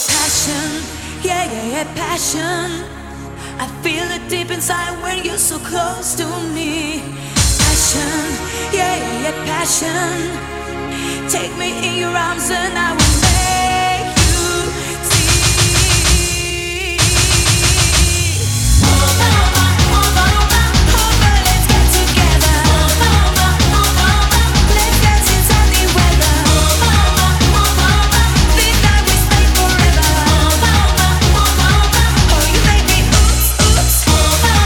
Passion, yeah, yeah, yeah, passion. I feel it deep inside when you're so close to me. Passion, yeah, yeah, yeah, passion. Take me in your arms and I will make you see. Over, let's get together. Let's dance in sunny weather. This night we stay forever. Oh, you make me oops, oops. Over,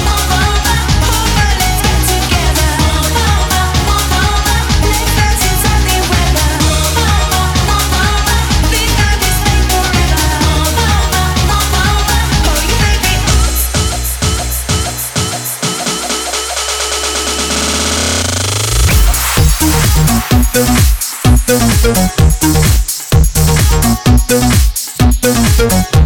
let's get together. Let's dance in sunny weather. This night we stay forever. Oh, you make me oops, oops, oops, oops.